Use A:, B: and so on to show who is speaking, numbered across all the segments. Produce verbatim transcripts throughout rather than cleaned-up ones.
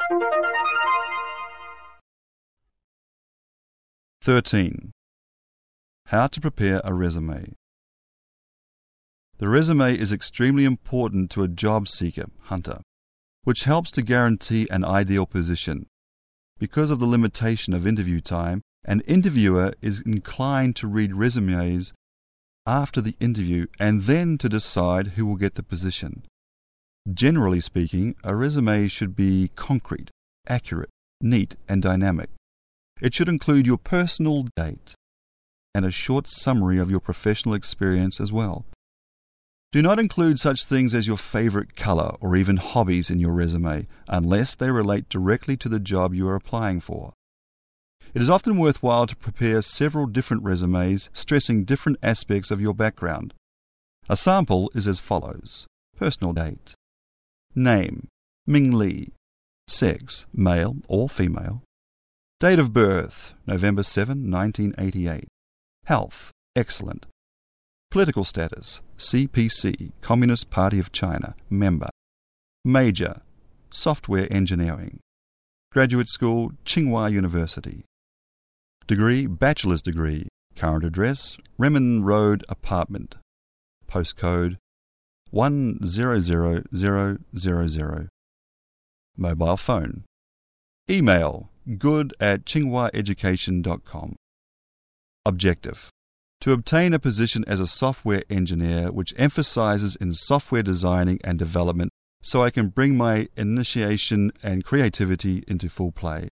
A: thirteen. How to prepare a resume. The resume is extremely important to a job seeker, hunter, which helps to guarantee an ideal position. Because of the limitation of interview time, an interviewer is inclined to read resumes after the interview and then to decide who will get the position. Generally speaking, a resume should be concrete, accurate, neat, and dynamic. It should include your personal date and a short summary of your professional experience as well. Do not include such things as your favorite color or even hobbies in your resume unless they relate directly to the job you are applying for. It is often worthwhile to prepare several different resumes stressing different aspects of your background. A sample is as follows. Personal date. Name, Ming Li. Sex, male or female. Date of birth, November seventh, nineteen eighty-eight. Health, excellent. Political status, C P C, Communist Party of China, member. Major, software engineering. Graduate school, Tsinghua University. Degree, bachelor's degree. Current address, Remen Road apartment. Postcode, one zero zero zero zero zero. Mobile phone. Email, good at tsinghuaeducation dot com. Objective. To obtain a position as a software engineer which emphasizes in software designing and development so I can bring my initiation and creativity into full play.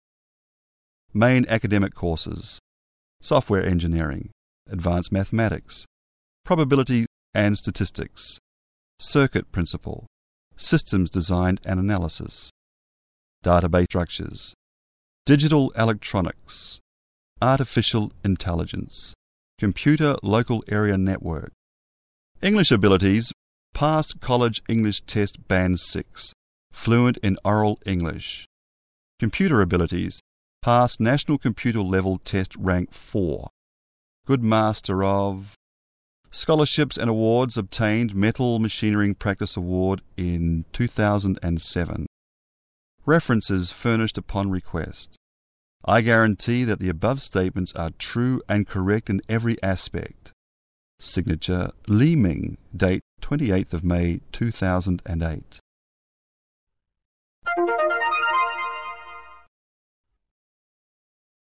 A: Main academic courses. Software engineering, advanced mathematics, probability and statistics, circuit principle, systems design and analysis, database structures, digital electronics, artificial intelligence, computer local area network. English abilities, passed college English test band six, fluent in oral English. Computer abilities, passed national computer level test rank four. Good master of. Scholarships and awards obtained Metal Machinery Practice Award in two thousand seven. References furnished upon request. I guarantee that the above statements are true and correct in every aspect. Signature Li Ming, date twenty-eighth of May two thousand eight.